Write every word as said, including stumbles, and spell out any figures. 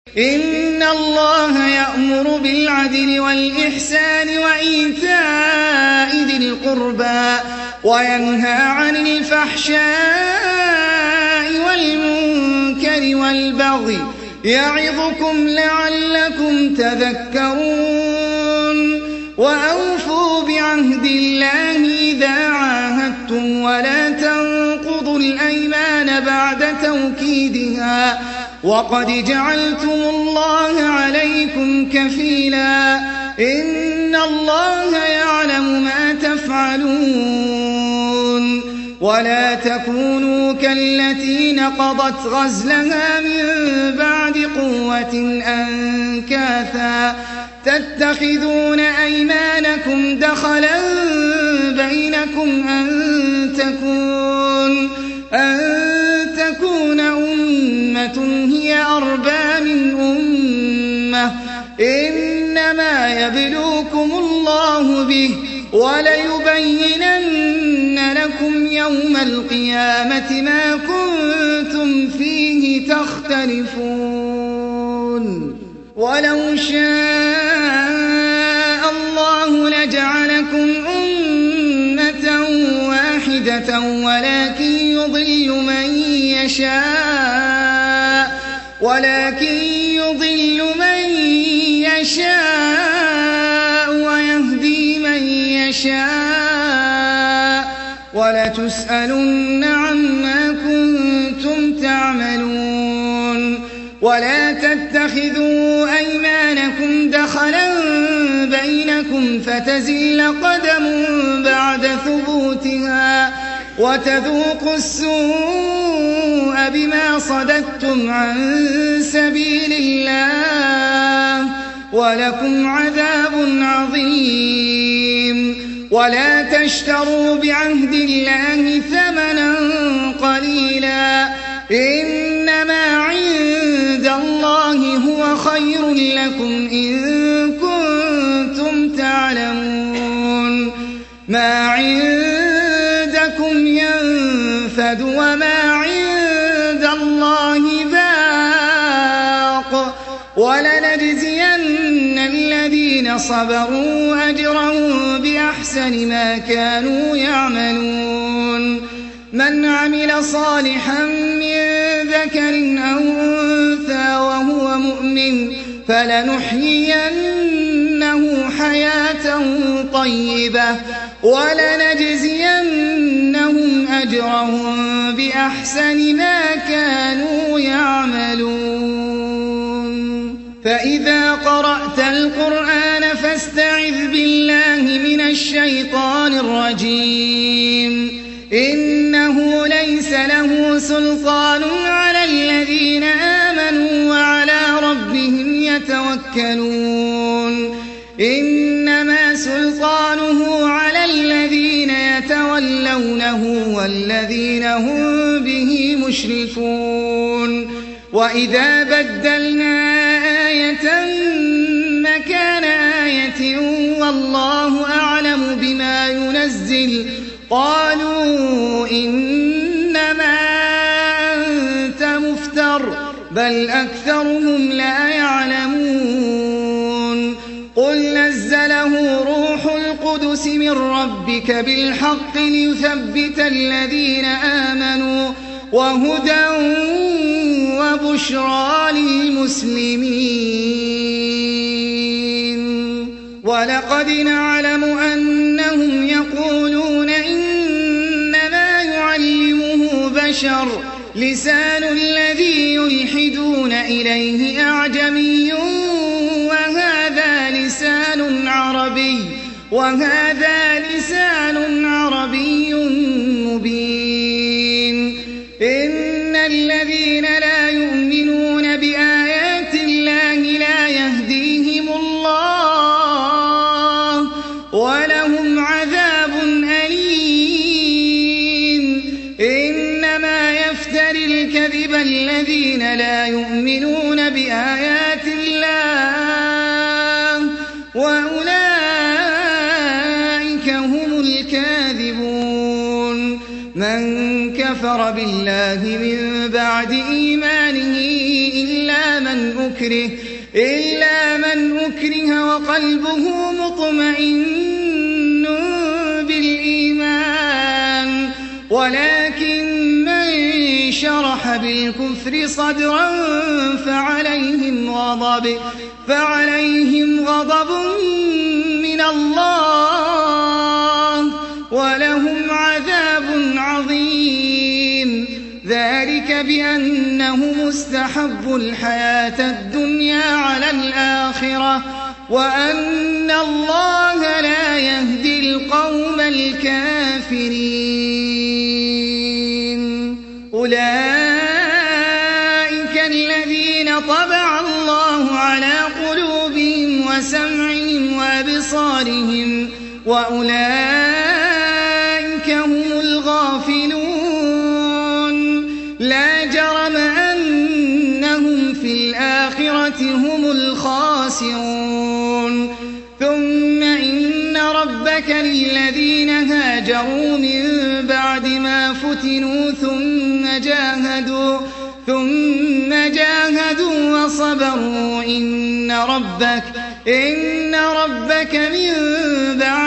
إن الله يأمر بالعدل والإحسان وإيتاء ذي القربى وينهى عن الفحشاء والمنكر والبغي يعظكم لعلكم تذكرون وأوفوا بعهد الله إذا عاهدتم ولا تنقضوا الأيمان بعد توكيدها وقد جعلتم الله عليكم كفيلا إن الله يعلم ما تفعلون ولا تكونوا كالتي نقضت غزلها من بعد قوة أنكاثا تتخذون أيمانكم دخلا بينكم أن تكون أن تكون أمة هي أربى من أمة إنما يبلوكم الله به وليبينن لكم يوم القيامة ما كنتم فيه تختلفون ولو شاء الله لجعلكم أمة واحدة ولكن يضل من يشاء ولكن يضل من يشاء ويهدي من يشاء ولتسألن عما كنتم تعملون ولا تتخذوا أيمانكم دخلا بينكم فتزل قدم بعد ثبوتها وتذوقوا السوء بما صددتم عن سبيل الله ولكم عذاب عظيم ولا تشتروا بعهد الله ثمنا قليلا إنما عند الله هو خير لكم إن كنتم تعلمون ما عندكم ينفد وما عند الله باق ولنجزين الذين صبروا أجرهم بأحسن ما كانوا يعملون من عمل صالحا من ذكر أو أنثى وهو مؤمن فلنحيينه حياة طيبة ولنجزينهم أجرهم بأحسن ما كانوا يعملون فإذا قرأت القرآن فاستعذ بالله من الشيطان الرجيم إنه ليس له سلطان على الذين آمنوا وعلى ربهم يتوكلون إنما سلطانه على الذين يتولونه والذين هم به مشركون وإذا بدلنا آية مكان آية والله أعلم بما ينزل قالوا إنما أنت مفتر بل أكثرهم لا يعلمون قل نزله روح القدس من ربك بالحق ليثبت الذين آمنوا وهدى وبشرى للمسلمين ولقد نعلم أنهم يقولون إنما يعلمه بشر لسان الذي يلحدون إليه أعجمي وهذا لسان عربي وهذا لسان عربي مبين إن الذين لا يؤمنون بآيات الله لا يهديهم الله ولهم عذاب أليم إنما يفتري الكذب الذين لا يؤمنون بآيات الله وأولئك هم الكاذبون من كفر بالله من بعد إيمانه إلا من أكره إلا من أكره وقلبه مطمئن بالإيمان ولكن من شرح بالكفر صدرا فعليهم غضب فعليهم غضب من الله ولهم عذاب عظيم ذلك بأنهم استحبوا الحياة الدنيا على الآخرة وأن الله لا يهدي القوم الكافرين أولئك الذين طبع الله على قلوبهم وسمعهم وأبصارهم وأولئك هم الغافلون لا جرم أنهم في الآخرة هم الخاسرون ثم إن ربك للذين هاجروا من بعد ما فتنوا ثم جاهدوا ثم جاهدوا وصبروا إن ربك إن ربك من بعد